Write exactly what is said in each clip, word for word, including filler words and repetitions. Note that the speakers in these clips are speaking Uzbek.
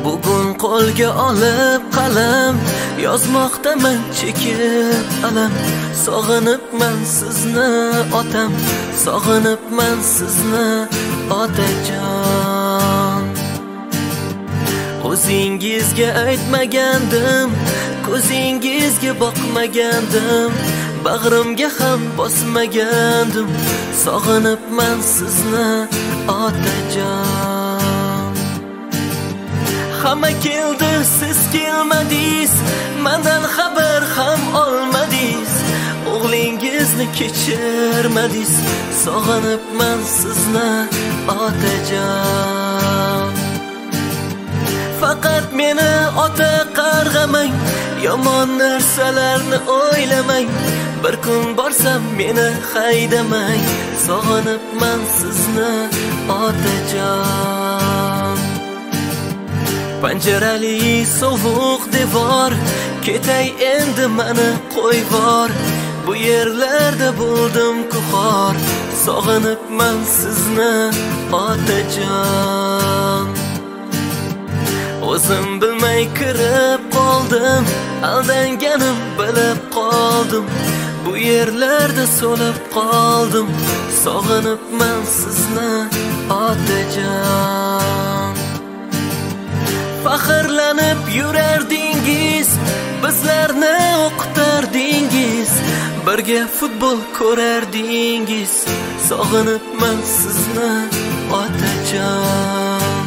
Bugun qo'lga olib qalam yozmoqdaman chekib alam. Sog'inibman sizni otam, sog'inibman sizni otajon. O'zingizga aytmagandim, ko'zingizga boqmagandim, bag'rimga ham bosmagandim. Sog'inibman sizni otajon. Hamma keldi, siz kelmadingiz, mendan xabar ham olmadingiz. O'g'lingizni kechirmadingiz. Sog'inibman sizni otajon. Faqat meni ota qarg'amang, yomon narsalarni o'ylamang. Bir kun borsam meni haydamang. Sog'inibman sizni otajon. Panjarali sovuq devor, ketay endi meni qo'yvor. Bu yerlarda bo'ldim kuxor. Sog'inibman sizni otajon. O'zim bilmay kirib qoldim, aldanganim bilib qoldim. Bu yerlarda so'lib qoldim. Sog'inibman sizni otajon. Faxrlanib yurardingiz, bizlarni o'qitardingiz, birga futbol ko'rardingiz. Sog'inibman sizni otajon.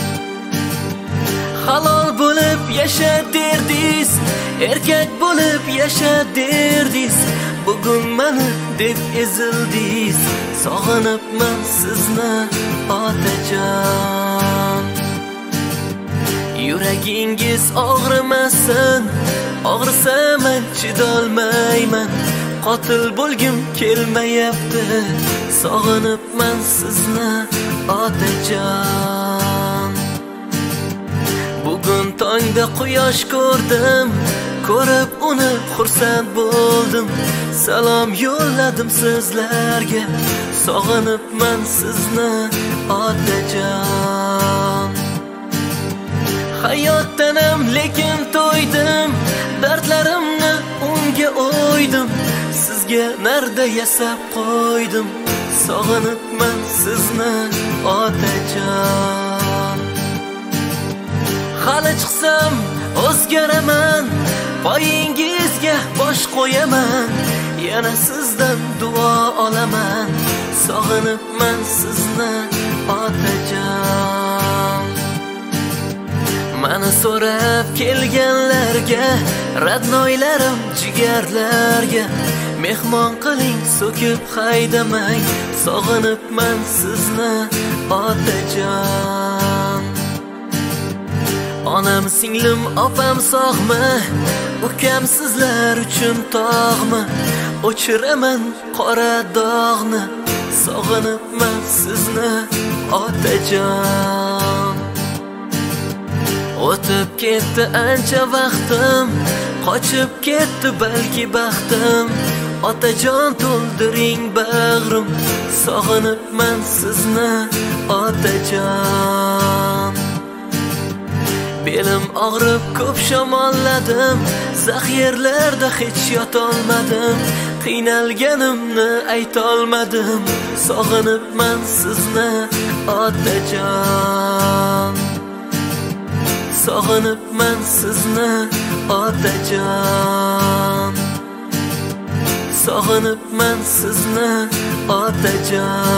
Halol bo'lib yasha derdiz, erkak bo'lib yasha derdiz. Bugun meni deb ezildiz. Sog'inibman sizni otajon. Yuragingiz og'rimasin, og'risa men chidolmayman. Qotil bo'lgim kelmayapti. Sog'inibman sizni otajon. Bugun tongda quyosh ko'rdim, ko'rib uni xursand bo'ldim. Salom yo'lladim sizlarga. Sog'inibman sizni otajon. Hayotdanam lekin to'ydim, dardlarimni unga o'ydim. Sizga narda yasab qo'ydim. Sog'inibman sizni otajon. Hali chiqsam o'zgaraman, poyingizga bosh qo'yaman. Yana sizdan duo olaman. Sog'inibman sizni otajon. Mani so'rab kelganlarga, radnoylarim jigarlarga, mehmon qiling, so'kib haydamang. Sog'inibman sizni otajon. Onam, singlim, opam sog'mi? Ukam sizlar uchun tog'mi? O'chiraman qora dog'ni. Sog'inibman sizni otajon. O'tib ketdi ancha vaqtim, qochib ketdi balki baxtim. Otajon, to'ldiring bag'rim. Sog'inibman sizni otajon. Belim og'rib ko'p shamolladim, zaxirlarda hech yotolmadim. Qiynalganimni aytolmadim. Sog'inibman sizni otajon. Sog'inibman sizni otajon. Sog'inibman sizni otajon.